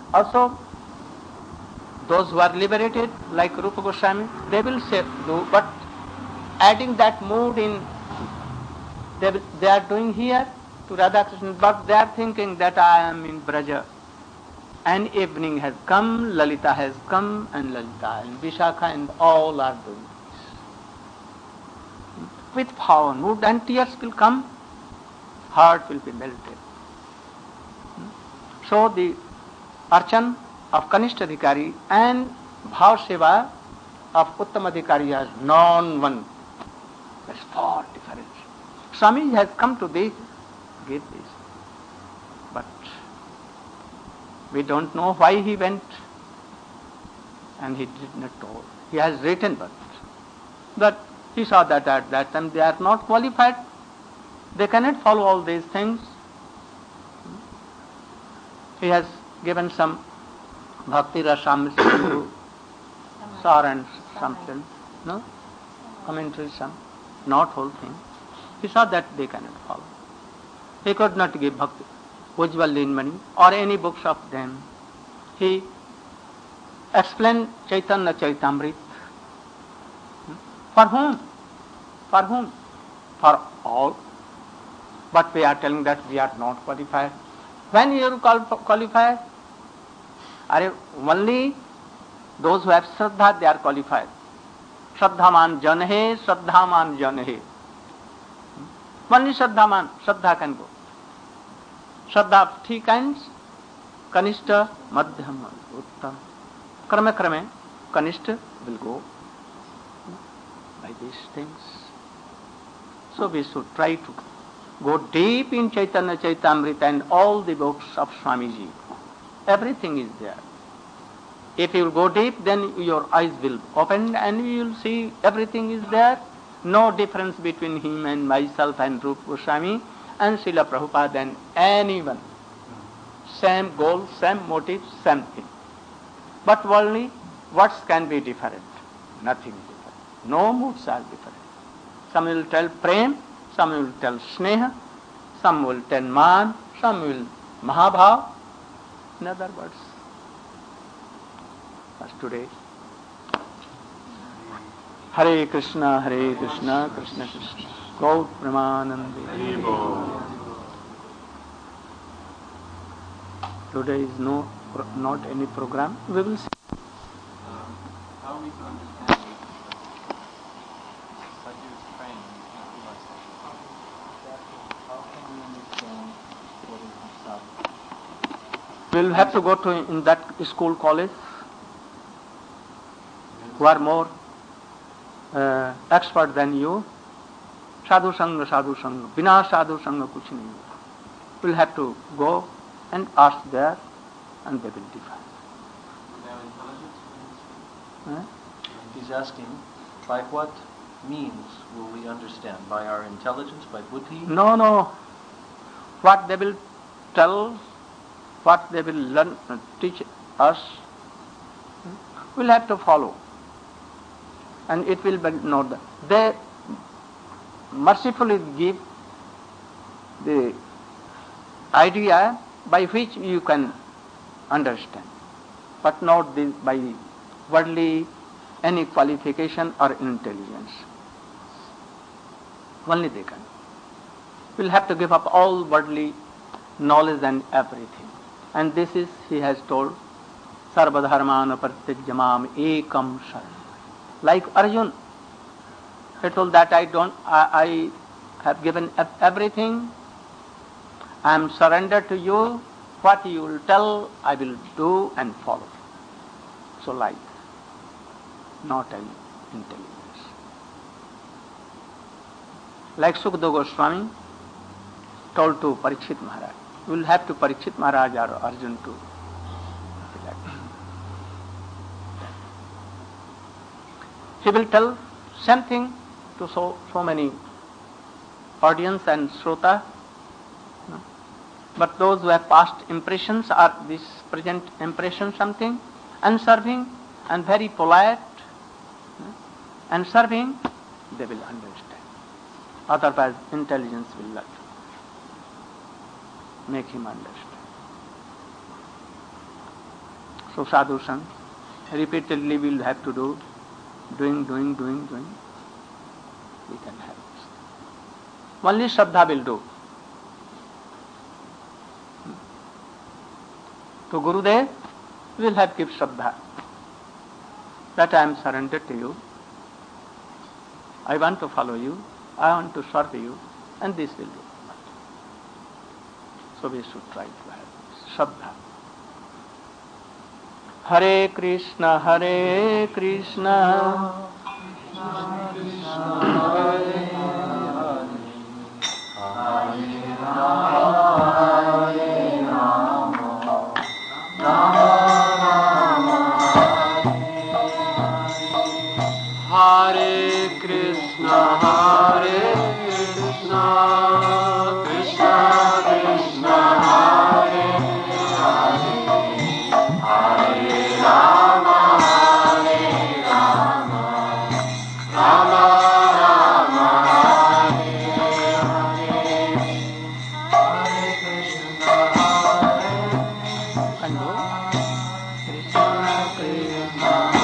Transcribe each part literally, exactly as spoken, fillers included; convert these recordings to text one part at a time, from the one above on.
Also, those who are liberated, like Rupa Goswami, they will say, do, but adding that mood in, they, will- they are doing here to Radha Krishna, but they are thinking that I am in Braja. And evening has come, Lalita has come, and Lalita and Vishakha and all are doing this. With power, mood and tears will come, heart will be melted. So the Archan of Kanishta Adhikari and Bhav Seva of Uttam Adhikari has known one. There's far difference. Swami has come to this, give this. But we don't know why he went, and he did not tell. He has written but that he saw that at that time they are not qualified. They cannot follow all these things. He has given some Bhakti Rasamrita to Sar and something, no? Commentary, some, not whole thing. He saw that they cannot follow. He could not give Bhakti, Ujjwal Linmani or any books of them. He explained Chaitanya Chaitamrit. For whom? For whom? For all. But we are telling that we are not qualified. When you are qualified, are only those who have Shraddha, they are qualified. Shraddhaman jan hai, Shraddhaman jan hai. Only Shraddhaman, Shraddha can go. Shraddha of three kinds, Kanishta, Madhyam, Uttam. Krame krame, Kanishta will go by these things. So we should try to go deep in Chaitanya Chaitamrita and all the books of Swamiji. Everything is there. If you will go deep, then your eyes will open and you will see everything is there. No difference between him and myself and Rupa Goswami and Srila Prabhupada and anyone. Same goal, same motive, same thing. But worldly, words can be different. Nothing different. No moods are different. Some will tell prem, some will tell sneha, some will tell man, some will mahabhav. In other words, as today, Hare Krishna, Hare Krishna, Krishna Krishna, Gaur Premanande. Today is no, not any program. We will see. How are we to understand Sadhu's training in philosophy? How can we understand what is the sadhu? We will have to go to in that school, college, who are more uh, expert than you. Sadhu Sangha, Sadhu Sangha. Bina Sadhu Sangha kuch nahi hoga. We will have to go and ask there and they will define. Their intelligence? Huh? He's asking, by what means will we understand? By our intelligence, by buddhi? No, no. What they will tell, what they will learn, uh, teach us, we will have to follow. And it will be known. They mercifully give the idea by which you can understand, but not this by worldly any qualification or intelligence. Only they can. We'll have to give up all worldly knowledge and everything. And this is, he has told, Sarvadharmana pratyajamam ekam sharanam. Like Arjun, he told that I don't, I, I have given up everything. I am surrendered to you. What you will tell, I will do and follow. So like, not an intelligence. Like Sukadeva Goswami told to Parikshit Maharaj, you will have to Parikshit Maharaj or Arjun to elect. He will tell something to so, so many audience and Shrota. No? But those who have past impressions or this present impression something, unserving and very polite, no? and serving, they will understand. Otherwise, intelligence will not make him understand. So sadhu sang, repeatedly we will have to do, doing, doing, doing, doing. We can have this. Only Shraddha will do. To Gurudev, we will have give Shraddha. That I am surrendered to you. I want to follow you. I want to serve you. And this will do. So we should try to have Shraddha. Hare Krishna, Hare Krishna, Krishna Krishna, Hare Hare, Hare Rama, Hare Rama, Rama Rama, Hare Krishna, Hare Krishna, Krishna Krishna, Hare Hare, Hare Rama, Hare Rama, Rama Rama, Hare Hare, Hare Krishna, Hare Krishna, Krishna Krishna,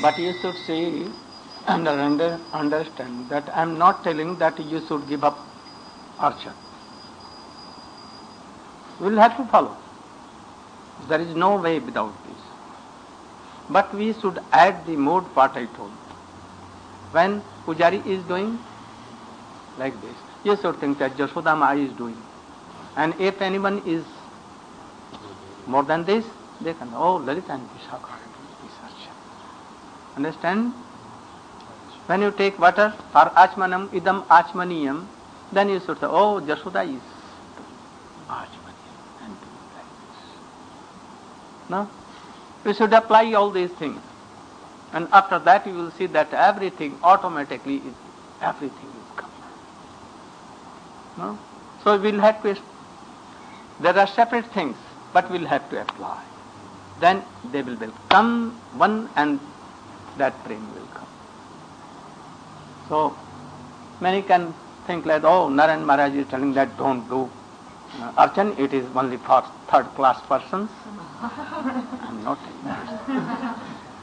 But you should see and under, understand that I am not telling that you should give up archer. We will have to follow. There is no way without this. But we should add the mode what I told. When Pujari is doing like this, you should think that Jashoda Ma is doing. And if anyone is more than this, they can, oh, Lalita and Vishakha are doing this archer. Understand? When you take water for Achmanam, Idam Achmaniyam, then you should say, oh, Jashoda is Achmaniyam and doing like this. No? You should apply all these things. And after that you will see that everything automatically is, everything is coming. No? So we'll have to, there are separate things, but we'll have to apply. Then they will become one and that prem will come. So many can think like, oh, Narayan Maharaj is telling that don't do uh, archan, it is only for third class persons. I'm not telling that.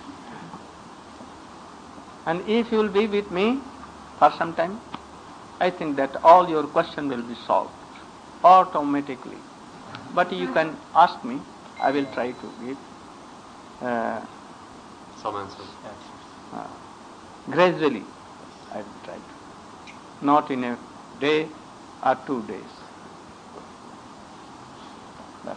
And if you will be with me for some time, I think that all your question will be solved automatically. But you can ask me, I will try to give uh, some answers. Uh, gradually, I will try to. Not in a day or two days. That's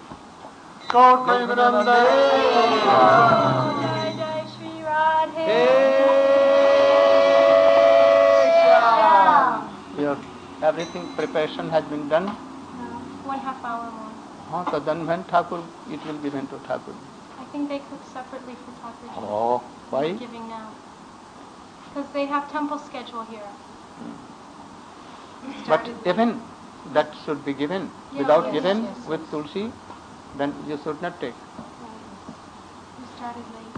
Your everything preparation has been done? No, one half hour more. Oh, so then when Thakur, it will be given to Thakur. I think they cook separately for Thakur. Oh, why? They're giving now. Because they have temple schedule here. Hmm. But even that should be given. Yeah, Without yes, given yes, with Tulsi, then you should not take. We started late.